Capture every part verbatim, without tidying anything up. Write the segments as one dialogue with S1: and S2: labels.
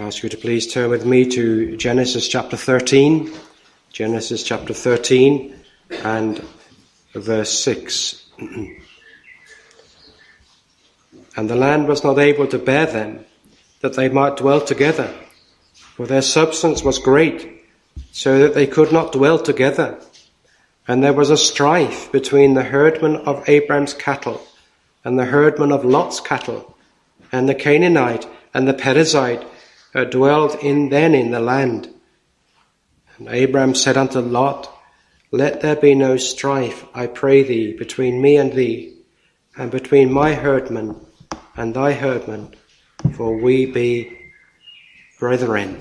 S1: ask you to please turn with me to Genesis chapter thirteen. Genesis chapter thirteen and verse six. And the land was not able to bear them, that they might dwell together, for their substance was great, so that they could not dwell together. And there was a strife between the herdmen of Abraham's cattle and the herdmen of Lot's cattle, and the Canaanite and the Perizzite uh, dwelled in then in the land. And Abraham said unto Lot, Let there be no strife, I pray thee, between me and thee, and between my herdmen and thy herdmen, for we be brethren.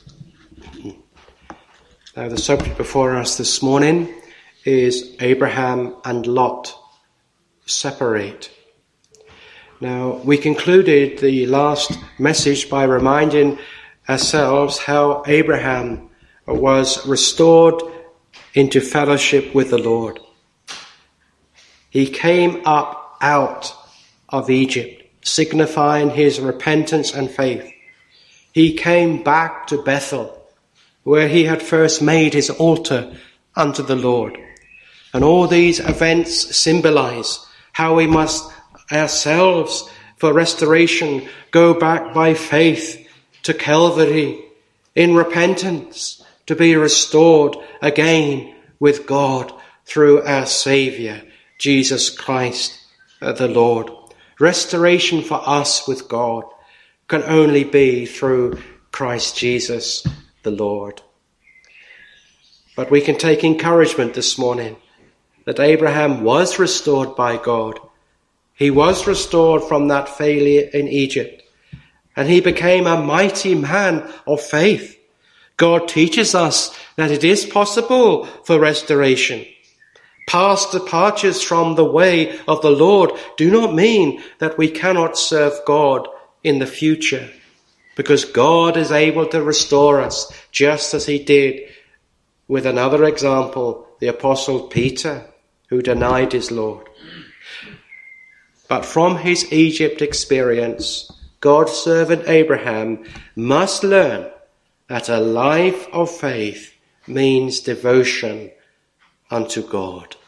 S1: Now the subject before us this morning is Abraham and Lot separate. Now, we concluded the last message by reminding ourselves how Abraham was restored into fellowship with the Lord. He came up out of Egypt, signifying his repentance and faith. He came back to Bethel, where he had first made his altar unto the Lord. And all these events symbolize how we must ourselves, for restoration, go back by faith to Calvary in repentance, to be restored again with God through our Saviour, Jesus Christ the Lord. Restoration for us with God can only be through Christ Jesus the Lord. But we can take encouragement this morning that Abraham was restored by God. He was restored from that failure in Egypt, and he became a mighty man of faith. God teaches us that it is possible for restoration. Past departures from the way of the Lord do not mean that we cannot serve God in the future, because God is able to restore us, just as he did with another example, the Apostle Peter, who denied his Lord. But from his Egypt experience, God's servant Abraham must learn that a life of faith means devotion unto God.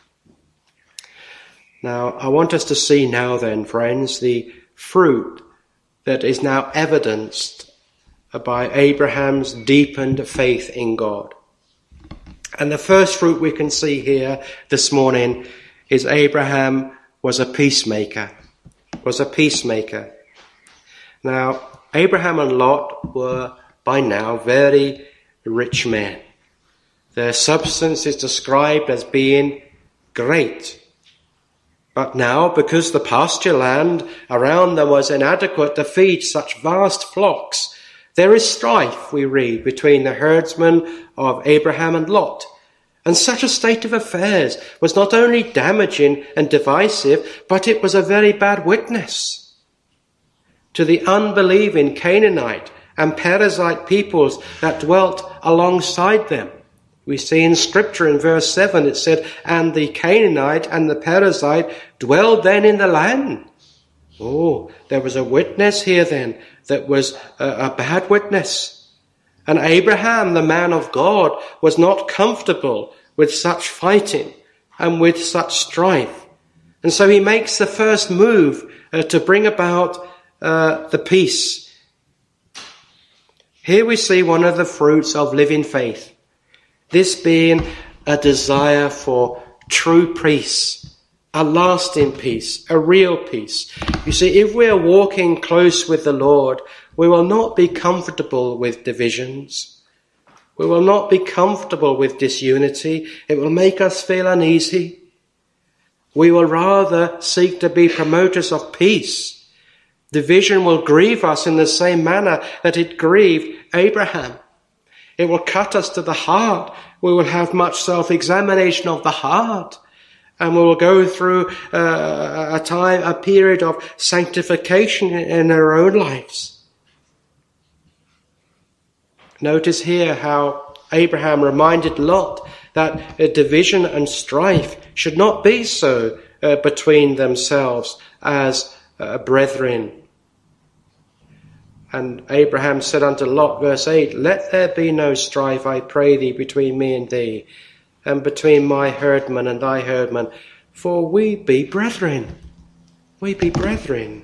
S1: Now, I want us to see now then, friends, the fruit that is now evidenced by Abraham's deepened faith in God. And the first fruit we can see here this morning is Abraham was a peacemaker, was a peacemaker. Now, Abraham and Lot were by now very rich men. Their substance is described as being great. But now, because the pasture land around them was inadequate to feed such vast flocks, there is strife, we read, between the herdsmen of Abraham and Lot. And such a state of affairs was not only damaging and divisive, but it was a very bad witness to the unbelieving Canaanite and Perizzite peoples that dwelt alongside them. We see in Scripture in verse seven, it said, And the Canaanite and the Perizzite dwelled then in the land. Oh, there was a witness here then that was a, a bad witness. And Abraham, the man of God, was not comfortable with such fighting and with such strife. And so he makes the first move uh, to bring about uh, the peace. Here we see one of the fruits of living faith. This being a desire for true peace, a lasting peace, a real peace. You see, if we are walking close with the Lord, we will not be comfortable with divisions. We will not be comfortable with disunity. It will make us feel uneasy. We will rather seek to be promoters of peace. Division will grieve us in the same manner that it grieved Abraham. It will cut us to the heart. We will have much self-examination of the heart. And we will go through uh, a time, a period of sanctification in our own lives. Notice here how Abraham reminded Lot that a division and strife should not be so uh, between themselves as uh, brethren. And Abraham said unto Lot, verse eight, let there be no strife, I pray thee, between me and thee, and between my herdmen and thy herdmen, for we be brethren. We be brethren.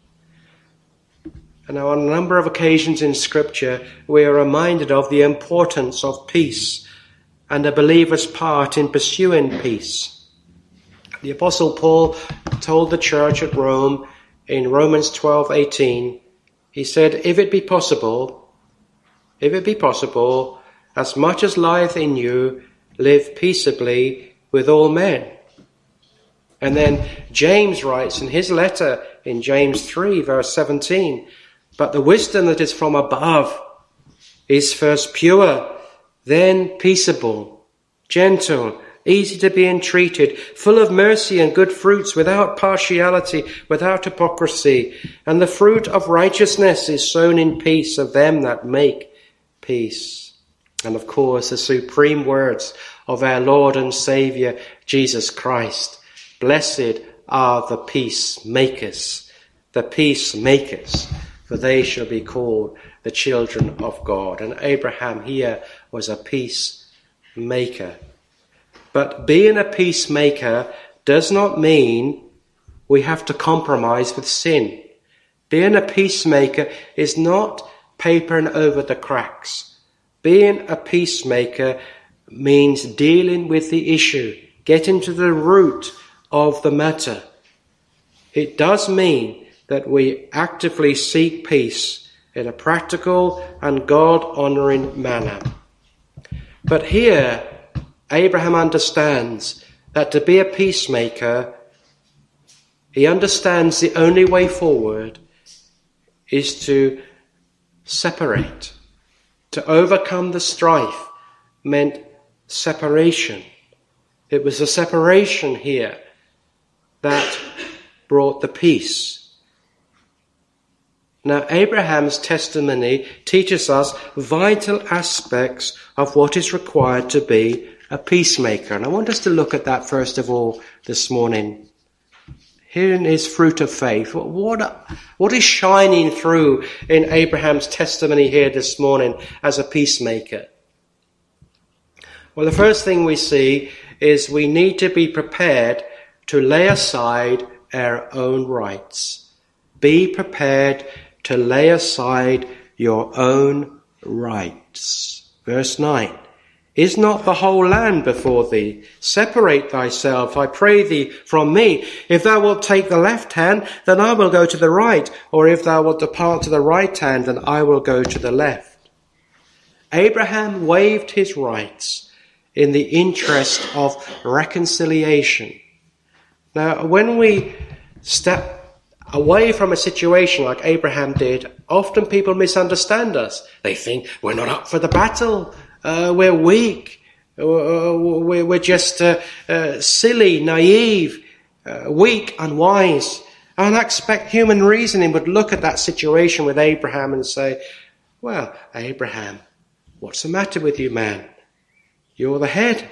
S1: And now on a number of occasions in Scripture, we are reminded of the importance of peace and a believer's part in pursuing peace. The Apostle Paul told the church at Rome in Romans twelve eighteen, he said, if it be possible, if it be possible, as much as lieth in you, live peaceably with all men. And then James writes in his letter in James three, verse seventeen, but the wisdom that is from above is first pure, then peaceable, gentle, easy to be entreated, full of mercy and good fruits, without partiality, without hypocrisy. And the fruit of righteousness is sown in peace of them that make peace. And of course, the supreme words of our Lord and Saviour, Jesus Christ. Blessed are the peacemakers, the peacemakers, for they shall be called the children of God. And Abraham here was a peacemaker. But being a peacemaker does not mean we have to compromise with sin. Being a peacemaker is not papering over the cracks. Being a peacemaker means dealing with the issue, getting to the root of the matter. It does mean that we actively seek peace in a practical and God-honouring manner. But here, Abraham understands that to be a peacemaker, he understands the only way forward is to separate. To overcome the strife meant separation. It was the separation here that brought the peace. Now, Abraham's testimony teaches us vital aspects of what is required to be a peacemaker. And I want us to look at that first of all this morning. Herein is fruit of faith. What, what is shining through in Abraham's testimony here this morning as a peacemaker? Well, the first thing we see is we need to be prepared to lay aside our own rights. Be prepared to lay aside your own rights. Verse nine. Is not the whole land before thee? Separate thyself, I pray thee, from me. If thou wilt take the left hand, then I will go to the right. Or if thou wilt depart to the right hand, then I will go to the left. Abraham waived his rights in the interest of reconciliation. Now, when we step away from a situation like Abraham did, often people misunderstand us. They think we're not up for the battle. Uh, we're weak, uh, we're, we're just uh, uh, silly, naive, uh, weak, unwise. And I expect human reasoning would look at that situation with Abraham and say, well, Abraham, what's the matter with you, man? You're the head.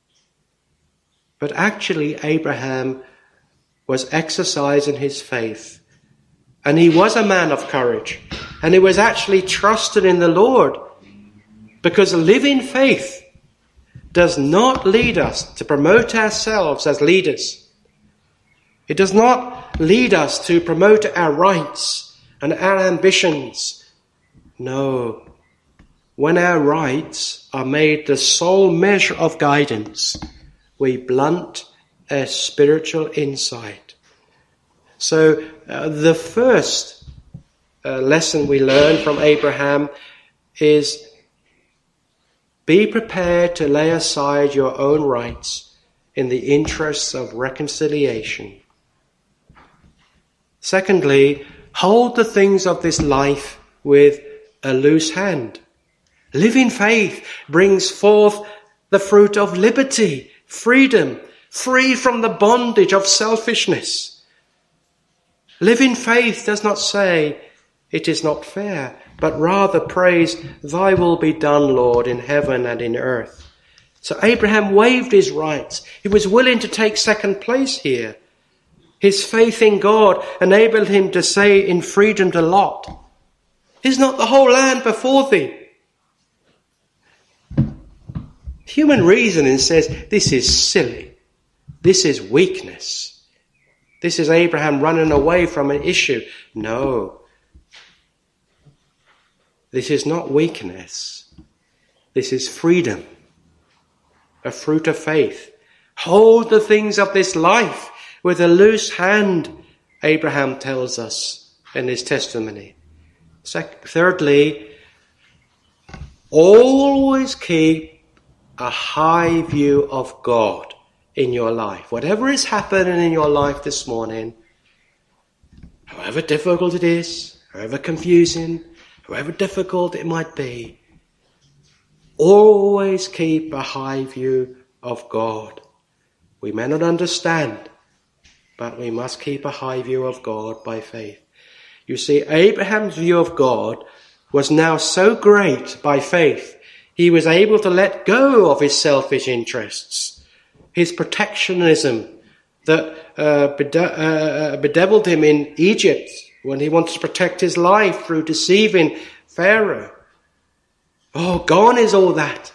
S1: But actually, Abraham was exercising his faith. And he was a man of courage. And he was actually trusted in the Lord. Because living faith does not lead us to promote ourselves as leaders. It does not lead us to promote our rights and our ambitions. No. When our rights are made the sole measure of guidance, we blunt our spiritual insight. So uh, the first uh, lesson we learn from Abraham is be prepared to lay aside your own rights in the interests of reconciliation. Secondly, hold the things of this life with a loose hand. Living faith brings forth the fruit of liberty, freedom, free from the bondage of selfishness. Living faith does not say, it is not fair, but rather prays, thy will be done, Lord, in heaven and in earth. So Abraham waived his rights. He was willing to take second place here. His faith in God enabled him to say in freedom to Lot, Is not the whole land before thee? Human reasoning says this is silly. This is weakness. This is Abraham running away from an issue. No. This is not weakness. This is freedom. A fruit of faith. Hold the things of this life with a loose hand, Abraham tells us in his testimony. Thirdly, always keep a high view of God in your life. Whatever is happening in your life this morning, however difficult it is, however confusing, however difficult it might be, always keep a high view of God. We may not understand, but we must keep a high view of God by faith. You see, Abraham's view of God was now so great by faith, he was able to let go of his selfish interests, his protectionism that uh, bede- uh, bedeviled him in Egypt when he wanted to protect his life through deceiving Pharaoh. Oh, gone is all that.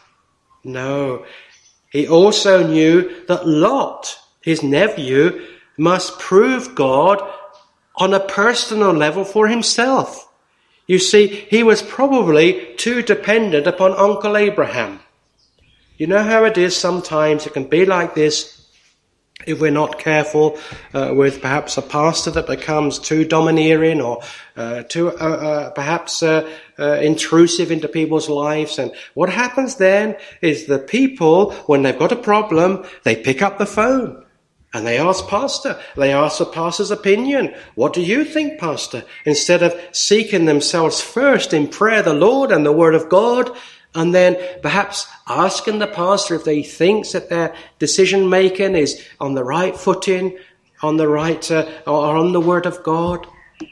S1: No. He also knew that Lot, his nephew, must prove God on a personal level for himself. You see, he was probably too dependent upon Uncle Abraham. You know how it is sometimes, it can be like this if we're not careful uh, with perhaps a pastor that becomes too domineering or uh, too uh, uh, perhaps uh, uh, intrusive into people's lives. And what happens then is the people, when they've got a problem, they pick up the phone. And they ask pastor, they ask the pastor's opinion. What do you think, pastor? Instead of seeking themselves first in prayer, the Lord and the word of God, and then perhaps asking the pastor if they thinks that their decision making is on the right footing, on the right, uh, or on the word of God.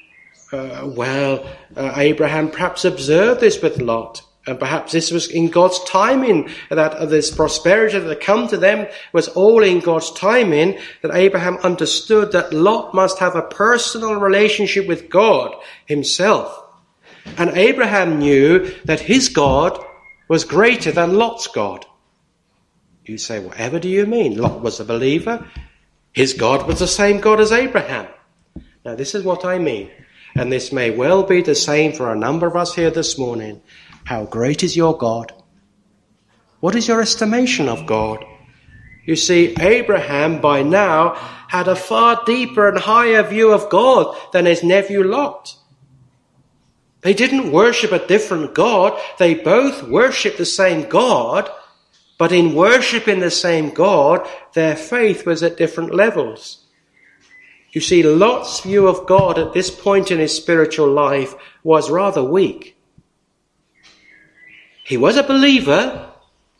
S1: Uh, well, uh, Abraham perhaps observed this with Lot. And perhaps this was in God's timing, that uh, this prosperity that had come to them was all in God's timing, that Abraham understood that Lot must have a personal relationship with God himself. And Abraham knew that his God was greater than Lot's God. You say, whatever do you mean? Lot was a believer. His God was the same God as Abraham. Now this is what I mean. And this may well be the same for a number of us here this morning. How great is your God? What is your estimation of God? You see, Abraham by now had a far deeper and higher view of God than his nephew Lot. They didn't worship a different God. They both worshiped the same God, but in worshiping the same God, their faith was at different levels. You see, Lot's view of God at this point in his spiritual life was rather weak. He was a believer,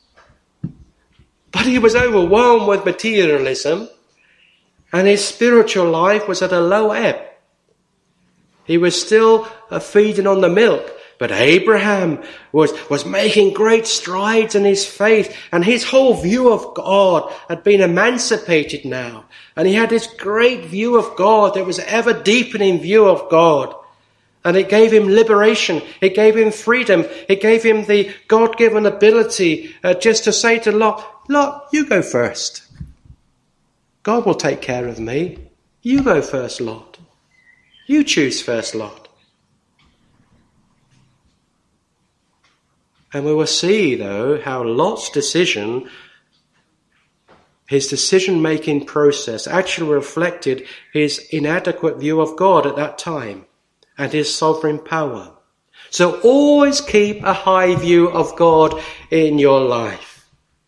S1: but he was overwhelmed with materialism, and his spiritual life was at a low ebb. He was still uh, feeding on the milk, but Abraham was, was making great strides in his faith, and his whole view of God had been emancipated now. And he had this great view of God that was ever deepening view of God. And it gave him liberation. It gave him freedom. It gave him the God-given ability uh, just to say to Lot, Lot, you go first. God will take care of me. You go first, Lot. You choose first, Lot. And we will see, though, how Lot's decision, his decision-making process, actually reflected his inadequate view of God at that time and his sovereign power. So always keep a high view of God in your life.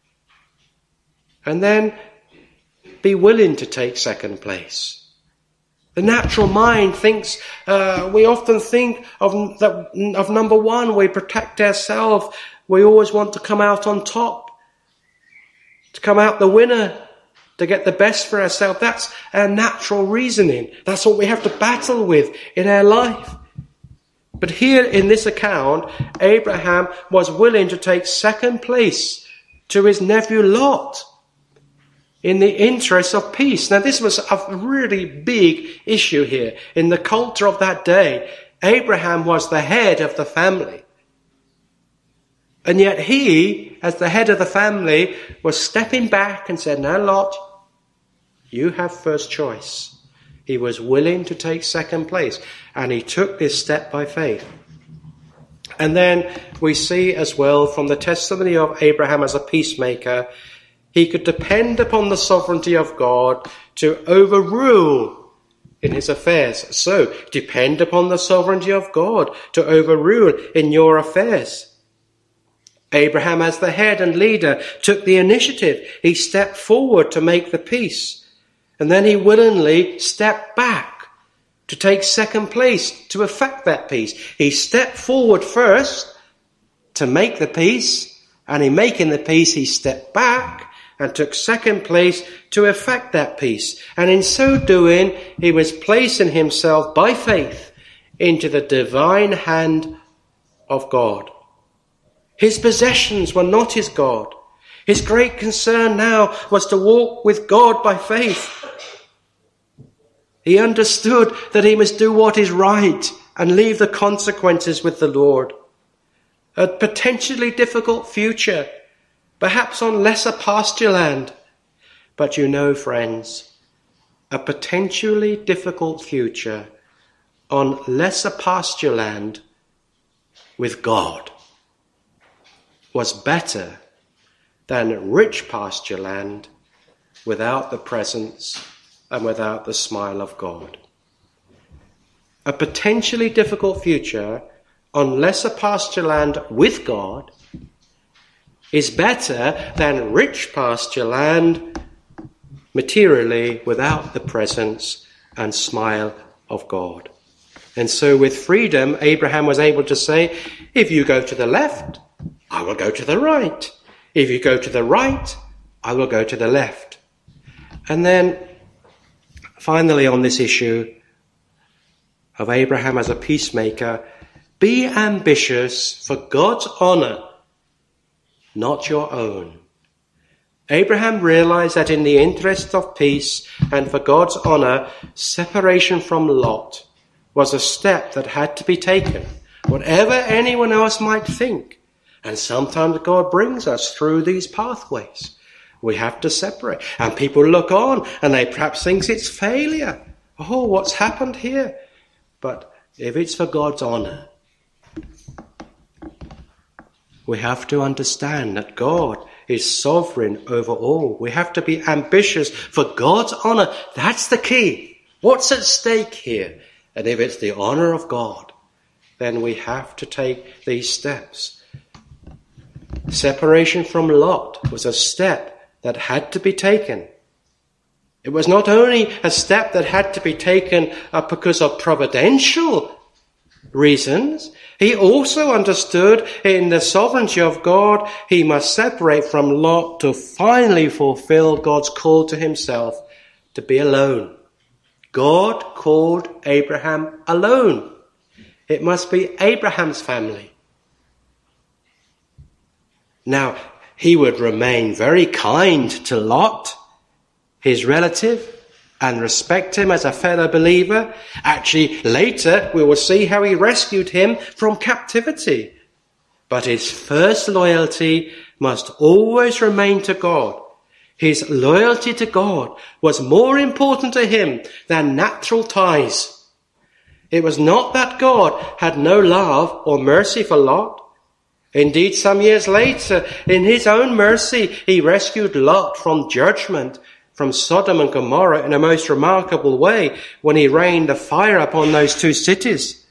S1: And then be willing to take second place. The natural mind thinks, uh, we often think of, that, of number one, we protect ourselves. We always want to come out on top, to come out the winner, to get the best for ourselves. That's our natural reasoning. That's what we have to battle with in our life. But here in this account, Abraham was willing to take second place to his nephew Lot in the interest of peace. Now this was a really big issue here in the culture of that day. Abraham was the head of the family. And yet he, as the head of the family, was stepping back and said, "Now, Lot, you have first choice." He was willing to take second place, and he took this step by faith. And then we see as well from the testimony of Abraham as a peacemaker, he could depend upon the sovereignty of God to overrule in his affairs. So, depend upon the sovereignty of God to overrule in your affairs. Abraham, as the head and leader, took the initiative. He stepped forward to make the peace. And then he willingly stepped back to take second place to effect that peace. He stepped forward first to make the peace, and in making the peace, he stepped back and took second place to effect that peace. And in so doing, he was placing himself by faith into the divine hand of God. His possessions were not his God. His great concern now was to walk with God by faith. He understood that he must do what is right and leave the consequences with the Lord. A potentially difficult future, perhaps on lesser pasture land. But you know, friends, a potentially difficult future on lesser pasture land with God was better than rich pasture land without the presence and without the smile of God. A potentially difficult future on lesser pasture land with God is better than rich pasture land materially without the presence and smile of God. And so with freedom, Abraham was able to say, if you go to the left, I will go to the right. If you go to the right, I will go to the left. And then finally on this issue of Abraham as a peacemaker, be ambitious for God's honor, not your own. Abraham realized that in the interest of peace and for God's honor, separation from Lot was a step that had to be taken, whatever anyone else might think. And sometimes God brings us through these pathways. We have to separate. And people look on and they perhaps think it's failure. Oh, what's happened here? But if it's for God's honor, we have to understand that God is sovereign over all. We have to be ambitious for God's honor. That's the key. What's at stake here? And if it's the honor of God, then we have to take these steps. Separation from Lot was a step that had to be taken. It was not only a step that had to be taken uh, because of providential reasons. He also understood in the sovereignty of God, he must separate from Lot to finally fulfill God's call to himself, to be alone. God called Abraham alone. It must be Abraham's family. Now, he would remain very kind to Lot, his relative, and respect him as a fellow believer. Actually, later we will see how he rescued him from captivity. But his first loyalty must always remain to God. His loyalty to God was more important to him than natural ties. It was not that God had no love or mercy for Lot. Indeed, some years later, in his own mercy, he rescued Lot from judgment from Sodom and Gomorrah in a most remarkable way when he rained a fire upon those two cities.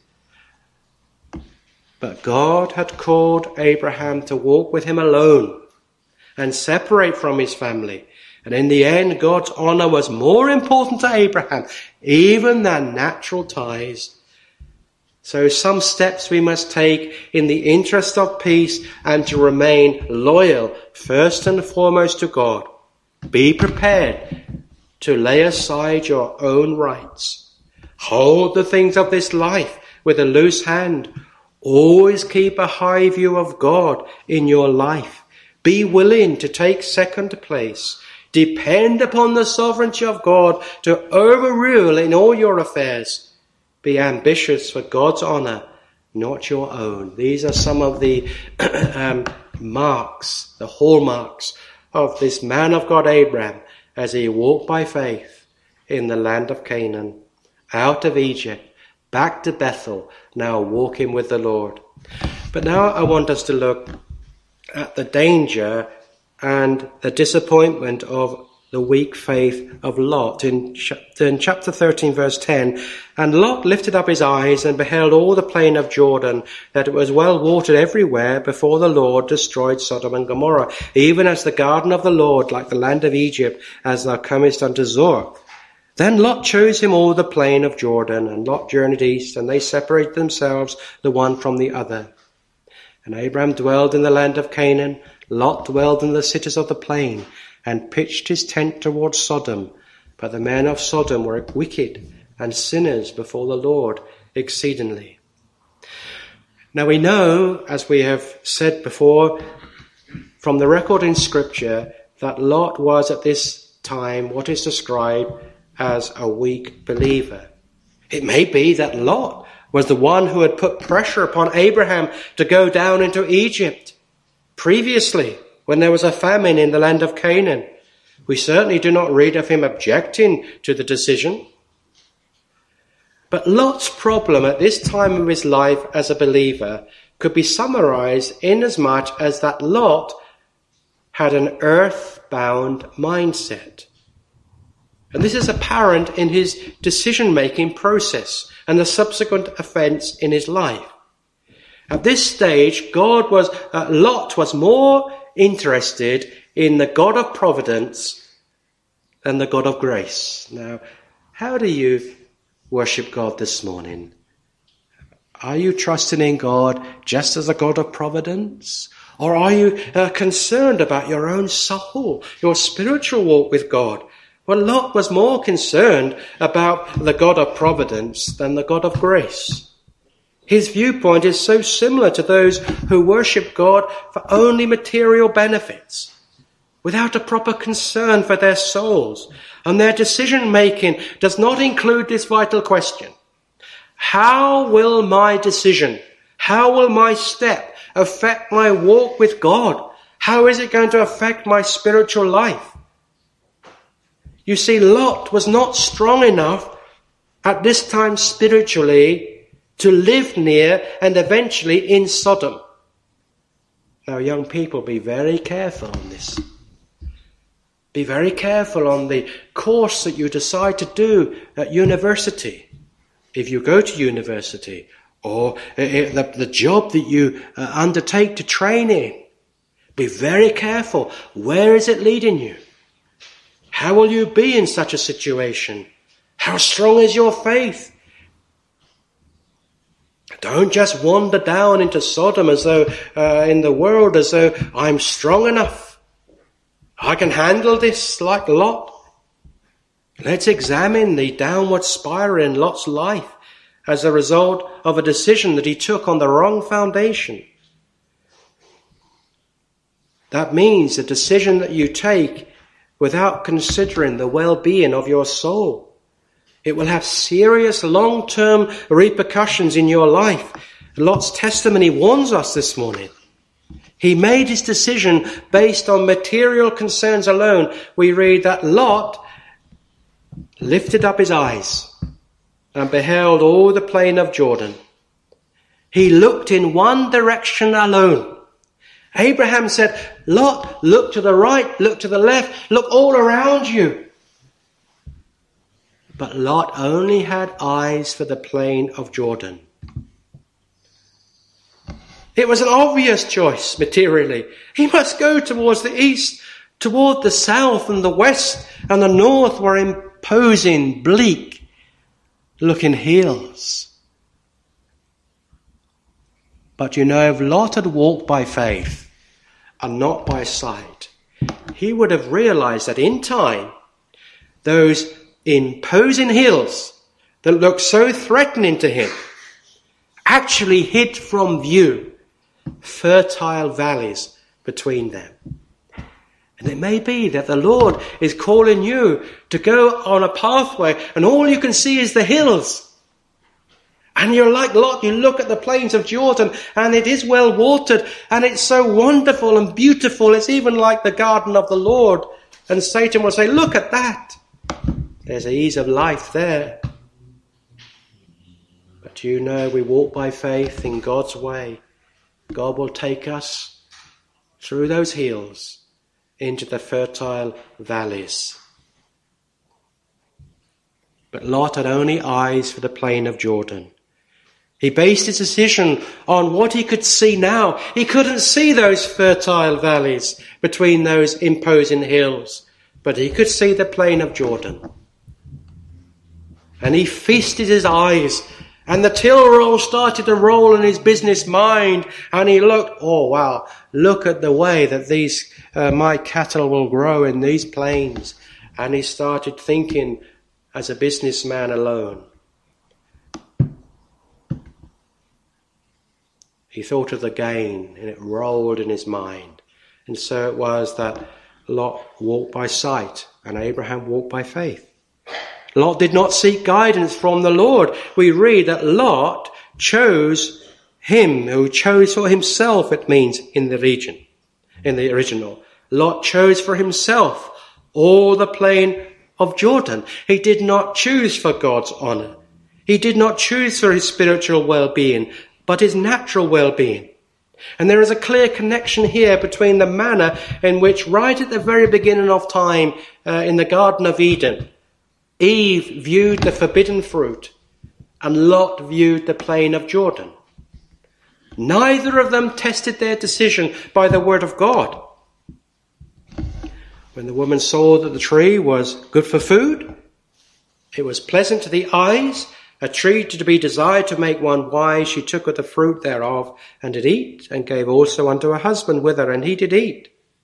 S1: But God had called Abraham to walk with him alone and separate from his family. And in the end, God's honor was more important to Abraham, even than natural ties. So some steps we must take in the interest of peace and to remain loyal first and foremost to God. Be prepared to lay aside your own rights. Hold the things of this life with a loose hand. Always keep a high view of God in your life. Be willing to take second place. Depend upon the sovereignty of God to overrule in all your affairs. Be ambitious for God's honour, not your own. These are some of the um, marks, the hallmarks of this man of God, Abraham, as he walked by faith in the land of Canaan, out of Egypt, back to Bethel, now walking with the Lord. But now I want us to look at the danger and the disappointment of the weak faith of Lot. In, in chapter thirteen, verse ten, and Lot lifted up his eyes and beheld all the plain of Jordan, that it was well watered everywhere before the Lord destroyed Sodom and Gomorrah, even as the garden of the Lord, like the land of Egypt, as thou comest unto Zoar. Then Lot chose him all the plain of Jordan, and Lot journeyed east, and they separated themselves the one from the other. And Abraham dwelled in the land of Canaan, Lot dwelled in the cities of the plain, and pitched his tent towards Sodom. But the men of Sodom were wicked and sinners before the Lord exceedingly. Now we know, as we have said before, from the record in Scripture, that Lot was at this time what is described as a weak believer. It may be that Lot was the one who had put pressure upon Abraham to go down into Egypt previously, when there was a famine in the land of Canaan. We certainly do not read of him objecting to the decision. But Lot's problem at this time of his life as a believer could be summarized inasmuch as that Lot had an earth-bound mindset. And this is apparent in his decision-making process and the subsequent events in his life. At this stage, God was, uh, Lot was more interested in the God of providence than the God of grace. Now, how do you worship God this morning? Are you trusting in God just as a God of providence? Or are you uh, concerned about your own soul, your spiritual walk with God? Well, Lot was more concerned about the God of providence than the God of grace. His viewpoint is so similar to those who worship God for only material benefits, without a proper concern for their souls. And their decision-making does not include this vital question: how will my decision, how will my step affect my walk with God? How is it going to affect my spiritual life? You see, Lot was not strong enough at this time spiritually to live near and eventually in Sodom. Now, young people, be very careful on this. Be very careful on the course that you decide to do at university, if you go to university, or the, the job that you uh, undertake to train in. Be very careful. Where is it leading you? How will you be in such a situation? How strong is your faith? Don't just wander down into Sodom as though, uh, in the world, as though I'm strong enough. I can handle this like Lot. Let's examine the downward spiral in Lot's life as a result of a decision that he took on the wrong foundation. That means a decision that you take without considering the well-being of your soul. It will have serious long-term repercussions in your life. Lot's testimony warns us this morning. He made his decision based on material concerns alone. We read that Lot lifted up his eyes and beheld all the plain of Jordan. He looked in one direction alone. Abraham said, Lot, look to the right, look to the left, look all around you. But Lot only had eyes for the plain of Jordan. It was an obvious choice materially. He must go towards the east, toward the south and the west, and the north were imposing, bleak looking hills. But you know, if Lot had walked by faith and not by sight, he would have realized that in time, those imposing hills that looked so threatening to him actually hid from view fertile valleys between them. And it may be that the Lord is calling you to go on a pathway and all you can see is the hills. And you're like Lot, you look at the plains of Jordan and it is well watered and it's so wonderful and beautiful. It's even like the garden of the Lord. And Satan will say, look at that. There's ease of life there. But you know, we walk by faith in God's way. God will take us through those hills into the fertile valleys. But Lot had only eyes for the plain of Jordan. He based his decision on what he could see now. He couldn't see those fertile valleys between those imposing hills, but he could see the plain of Jordan. And he feasted his eyes, and the till roll started to roll in his business mind, and he looked, oh wow, look at the way that these uh, my cattle will grow in these plains. And he started thinking as a businessman alone. He thought of the gain, and it rolled in his mind. And so it was that Lot walked by sight, and Abraham walked by faith. Lot did not seek guidance from the Lord. We read that Lot chose him, who chose for himself, it means, in the region, in the original. Lot chose for himself all the plain of Jordan. He did not choose for God's honor. He did not choose for his spiritual well-being, but his natural well-being. And there is a clear connection here between the manner in which, right at the very beginning of time, uh, in the Garden of Eden, Eve viewed the forbidden fruit and Lot viewed the plain of Jordan. Neither of them tested their decision by the word of God. When the woman saw that the tree was good for food, it was pleasant to the eyes, a tree to be desired to make one wise, she took of the fruit thereof, and did eat, and gave also unto her husband with her, and he did eat.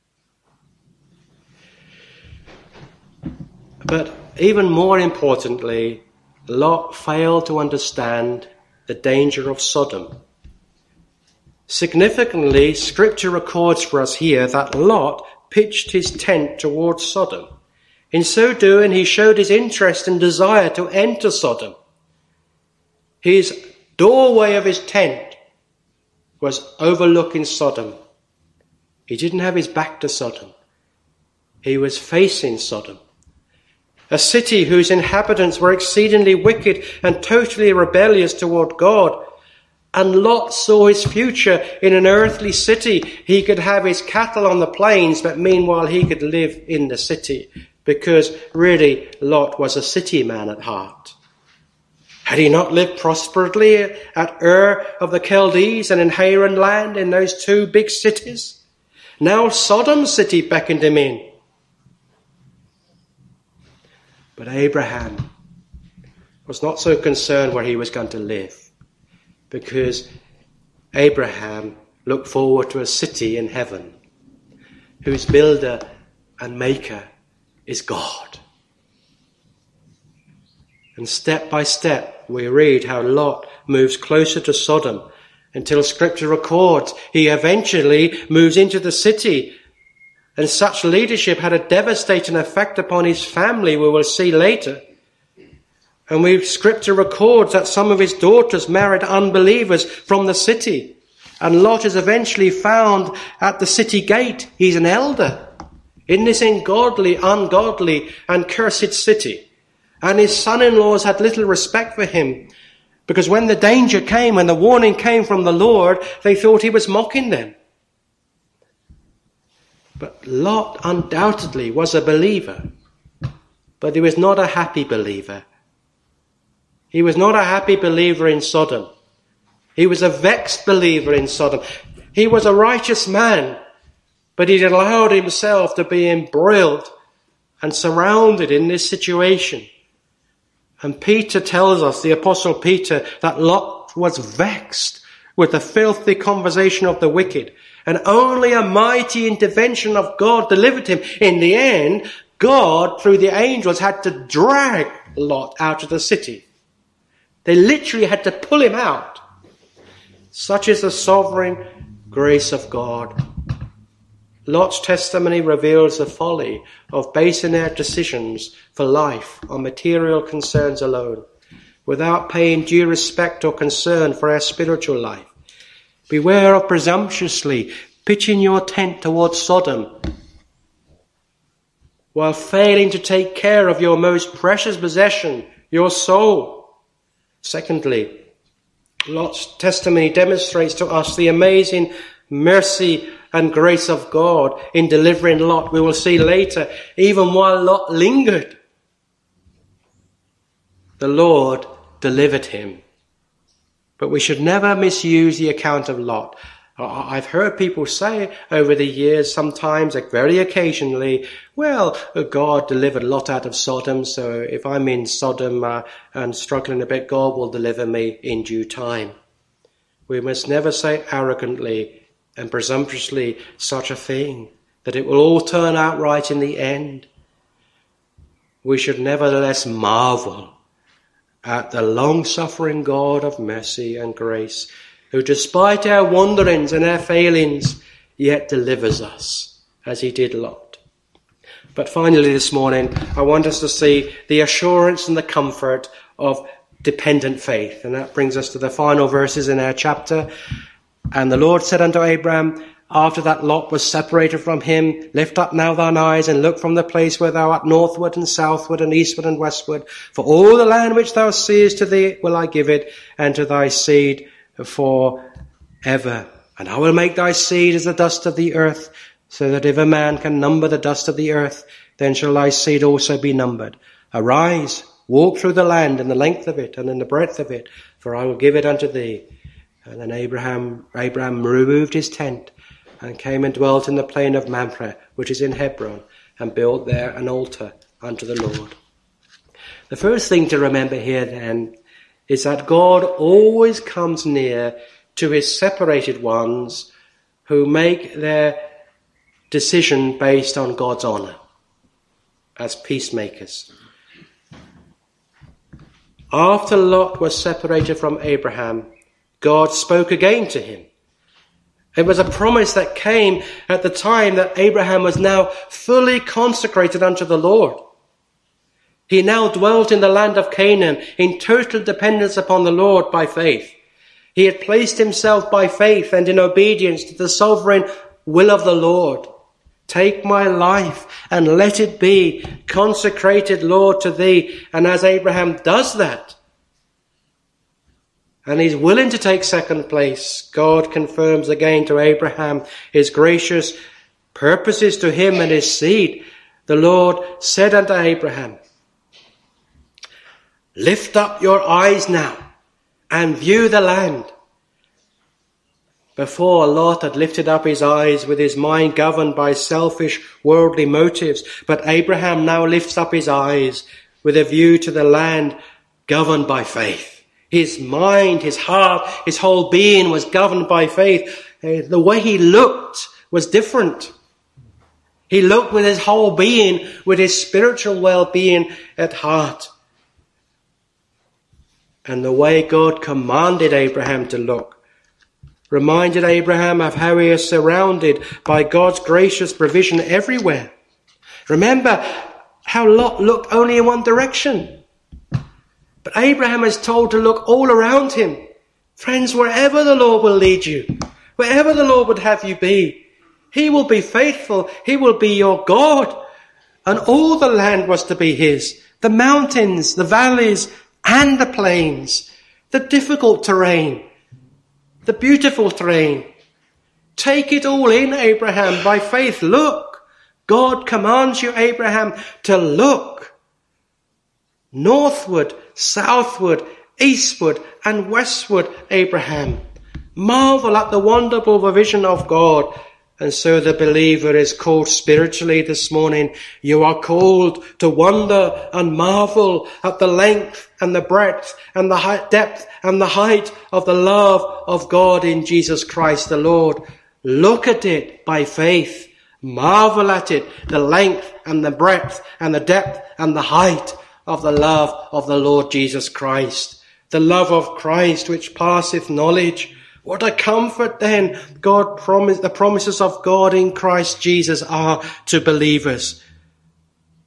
S1: But even more importantly, Lot failed to understand the danger of Sodom. Significantly, Scripture records for us here that Lot pitched his tent towards Sodom. In so doing, he showed his interest and desire to enter Sodom. His doorway of his tent was overlooking Sodom. He didn't have his back to Sodom. He was facing Sodom, a city whose inhabitants were exceedingly wicked and totally rebellious toward God. And Lot saw his future in an earthly city. He could have his cattle on the plains, but meanwhile he could live in the city, because really Lot was a city man at heart. Had he not lived prosperously at Ur of the Chaldees and in Haran land, in those two big cities? Now Sodom city beckoned him in. But Abraham was not so concerned where he was going to live, because Abraham looked forward to a city in heaven whose builder and maker is God. And step by step, we read how Lot moves closer to Sodom until Scripture records he eventually moves into the city. And such leadership had a devastating effect upon his family, we will see later. And we Scripture records that some of his daughters married unbelievers from the city. And Lot is eventually found at the city gate. He's an elder in this ungodly, ungodly and cursed city. And his son-in-laws had little respect for him, because when the danger came, when the warning came from the Lord, they thought he was mocking them. But Lot undoubtedly was a believer, but he was not a happy believer. He was not a happy believer in Sodom. He was a vexed believer in Sodom. He was a righteous man, but he allowed himself to be embroiled and surrounded in this situation. And Peter tells us, the Apostle Peter, that Lot was vexed with the filthy conversation of the wicked. And only a mighty intervention of God delivered him. In the end, God, through the angels, had to drag Lot out of the city. They literally had to pull him out. Such is the sovereign grace of God. Lot's testimony reveals the folly of basing their decisions for life on material concerns alone. without paying due respect or concern for our spiritual life. Beware of presumptuously pitching your tent towards Sodom, while failing to take care of your most precious possession, your soul. Secondly, Lot's testimony demonstrates to us the amazing mercy and grace of God in delivering Lot. We will see later, even while Lot lingered, the Lord delivered him. But we should never misuse the account of Lot. I've heard people say over the years, sometimes, like very occasionally, well, God delivered Lot out of Sodom, so if I'm in Sodom uh, and struggling a bit, God will deliver me in due time. We must never say arrogantly and presumptuously such a thing, that it will all turn out right in the end. We should nevertheless marvel at the long-suffering God of mercy and grace, who despite our wanderings and our failings, yet delivers us, as he did Lot. But finally this morning, I want us to see the assurance and the comfort of dependent faith. And that brings us to the final verses in our chapter. And the Lord said unto Abraham, after that Lot was separated from him, lift up now thine eyes and look from the place where thou art northward and southward and eastward and westward. For all the land which thou seest to thee will I give it, and to thy seed for ever. And I will make thy seed as the dust of the earth, so that if a man can number the dust of the earth, then shall thy seed also be numbered. Arise, walk through the land in the length of it and in the breadth of it, for I will give it unto thee. And then Abraham, Abraham removed his tent and came and dwelt in the plain of Mamre, which is in Hebron, and built there an altar unto the Lord. The first thing to remember here then is that God always comes near to his separated ones who make their decision based on God's honour as peacemakers. After Lot was separated from Abraham, God spoke again to him. It was a promise that came at the time that Abraham was now fully consecrated unto the Lord. He now dwelt in the land of Canaan in total dependence upon the Lord by faith. He had placed himself by faith and in obedience to the sovereign will of the Lord. Take my life and let it be consecrated, Lord, to thee. And as Abraham does that, and he's willing to take second place, God confirms again to Abraham his gracious purposes to him and his seed. The Lord said unto Abraham, lift up your eyes now and view the land. Before, Lot had lifted up his eyes with his mind governed by selfish worldly motives, but Abraham now lifts up his eyes with a view to the land governed by faith. His mind, his heart, his whole being was governed by faith. The way he looked was different. He looked with his whole being, with his spiritual well-being at heart. And the way God commanded Abraham to look reminded Abraham of how he is surrounded by God's gracious provision everywhere. Remember how Lot looked only in one direction. But Abraham is told to look all around him. Friends, wherever the Lord will lead you, wherever the Lord would have you be, he will be faithful. He will be your God. And all the land was to be his. The mountains, the valleys, and the plains, the difficult terrain, the beautiful terrain. Take it all in, Abraham, by faith. Look. God commands you, Abraham, to look northward, southward, eastward, and westward, Abraham. Marvel at the wonderful provision of God. And so the believer is called spiritually this morning. You are called to wonder and marvel at the length and the breadth and the height, depth and the height of the love of God in Jesus Christ the Lord. Look at it by faith. Marvel at it, the length and the breadth and the depth and the height of the love of the Lord Jesus Christ. The love of Christ which passeth knowledge. What a comfort then God promised, the promises of God in Christ Jesus are to believers.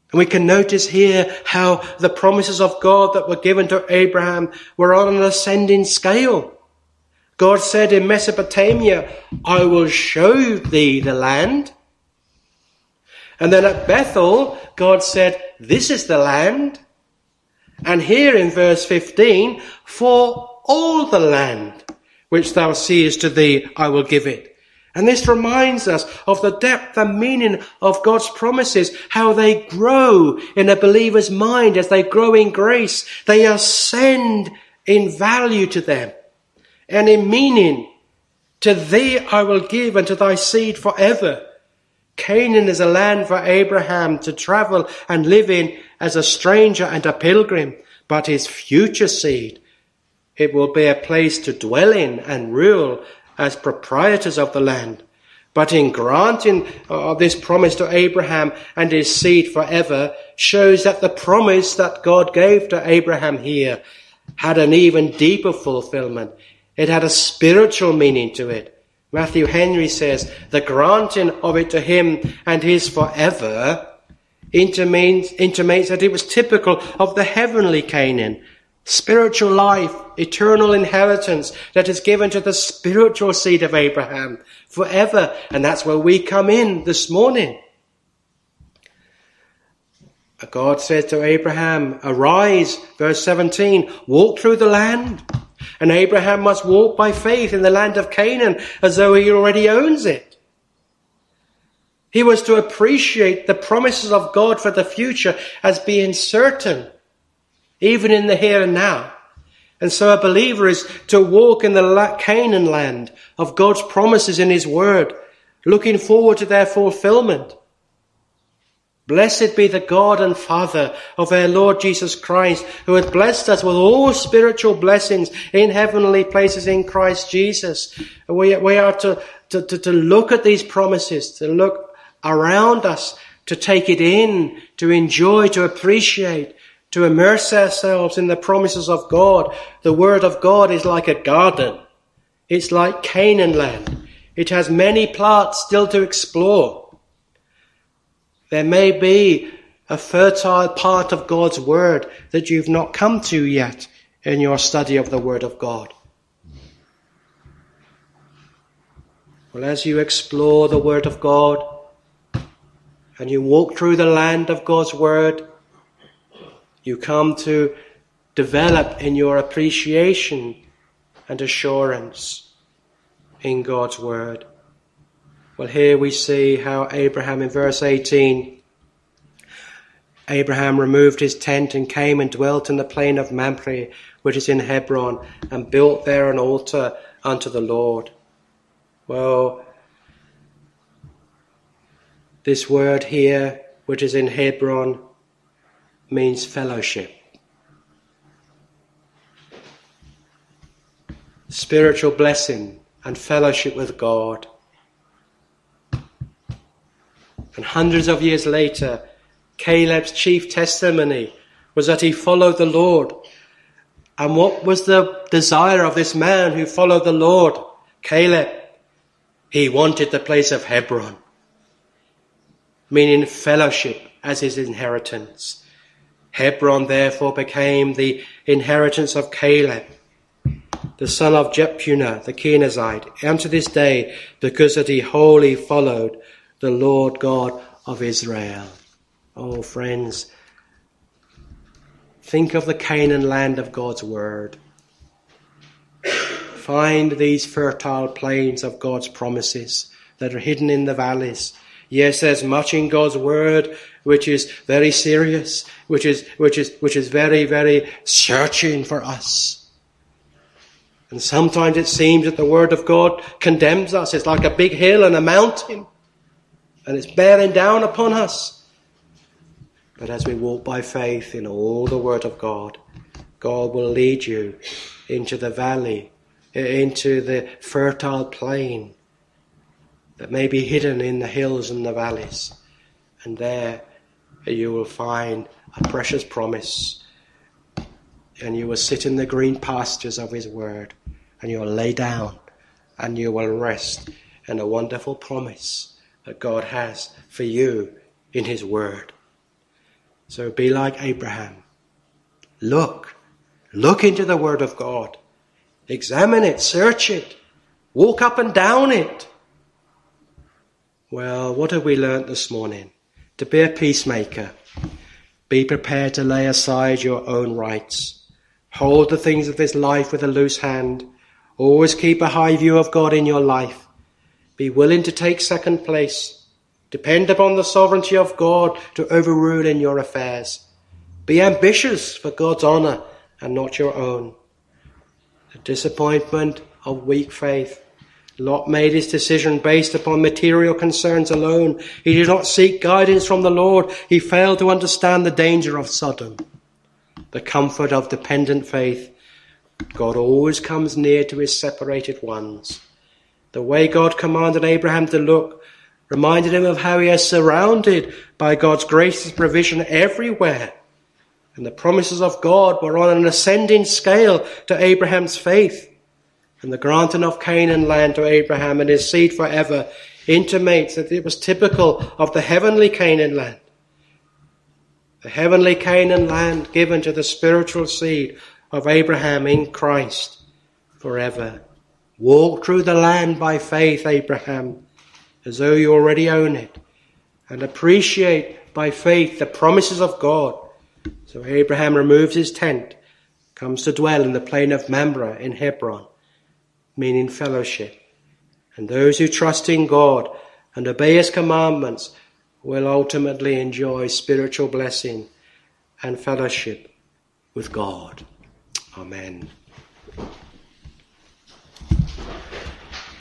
S1: And we can notice here how the promises of God that were given to Abraham were on an ascending scale. God said in Mesopotamia, I will show thee the land. And then at Bethel, God said, this is the land. And here in verse fifteen, for all the land which thou seest to thee, I will give it. And this reminds us of the depth and meaning of God's promises, how they grow in a believer's mind as they grow in grace. They ascend in value to them and in meaning. To thee I will give, and to thy seed forever. Canaan is a land for Abraham to travel and live in as a stranger and a pilgrim, but his future seed, it will be a place to dwell in and rule as proprietors of the land. But in granting uh, this promise to Abraham and his seed forever shows that the promise that God gave to Abraham here had an even deeper fulfillment. It had a spiritual meaning to it. Matthew Henry says, the granting of it to him and his forever intimates, intimates that it was typical of the heavenly Canaan, spiritual life, eternal inheritance that is given to the spiritual seed of Abraham forever. And that's where we come in this morning. God said to Abraham, arise, verse seventeen, walk through the land. And Abraham must walk by faith in the land of Canaan as though he already owns it. He was to appreciate the promises of God for the future as being certain, even in the here and now. And so a believer is to walk in the Canaan land of God's promises in his word, looking forward to their fulfillment. Blessed be the God and Father of our Lord Jesus Christ, who hath blessed us with all spiritual blessings in heavenly places in Christ Jesus. And we, we are to, to, to, to look at these promises, to look around us, to take it in, to enjoy, to appreciate, to immerse ourselves in the promises of God. The word of God is like a garden. It's like Canaan land. It has many parts still to explore. There may be a fertile part of God's word that you've not come to yet in your study of the word of God. Well, as you explore the word of God and you walk through the land of God's word, you come to develop in your appreciation and assurance in God's word. Well, here we see how Abraham, in verse eighteen, Abraham removed his tent and came and dwelt in the plain of Mamre, which is in Hebron, and built there an altar unto the Lord. Well, this word here, which is in Hebron, means fellowship. Spiritual blessing and fellowship with God. And hundreds of years later, Caleb's chief testimony was that he followed the Lord. And what was the desire of this man who followed the Lord, Caleb? He wanted the place of Hebron, meaning fellowship as his inheritance. Hebron therefore became the inheritance of Caleb, the son of Jephunneh the Kenizzite, unto this day, because that he wholly followed the Lord God of Israel. Oh, friends, think of the Canaan land of God's word. Find these fertile plains of God's promises that are hidden in the valleys. Yes, there's much in God's word which is very serious, which is which is which is very, very searching for us. And sometimes it seems that the word of God condemns us. It's like a big hill and a mountain, and it's bearing down upon us. But as we walk by faith in all the word of God, God will lead you into the valley, into the fertile plain that may be hidden in the hills and the valleys. And there you will find a precious promise. And you will sit in the green pastures of his word. And you will lay down and you will rest in a wonderful promise that God has for you in his word. So be like Abraham. Look. Look into the Word of God. Examine it. Search it. Walk up and down it. Well, what have we learnt this morning? To be a peacemaker. Be prepared to lay aside your own rights. Hold the things of this life with a loose hand. Always keep a high view of God in your life. Be willing to take second place. Depend upon the sovereignty of God to overrule in your affairs. Be ambitious for God's honour and not your own. The disappointment of weak faith. Lot made his decision based upon material concerns alone. He did not seek guidance from the Lord. He failed to understand the danger of Sodom. The comfort of dependent faith. God always comes near to his separated ones. The way God commanded Abraham to look reminded him of how he is surrounded by God's gracious provision everywhere. And the promises of God were on an ascending scale to Abraham's faith. And the granting of Canaan land to Abraham and his seed forever intimates that it was typical of the heavenly Canaan land. The heavenly Canaan land given to the spiritual seed of Abraham in Christ forever. Walk through the land by faith, Abraham, as though you already own it, and appreciate by faith the promises of God. So Abraham removes his tent, comes to dwell in the plain of Mamre in Hebron, meaning fellowship. And those who trust in God and obey his commandments will ultimately enjoy spiritual blessing and fellowship with God. Amen.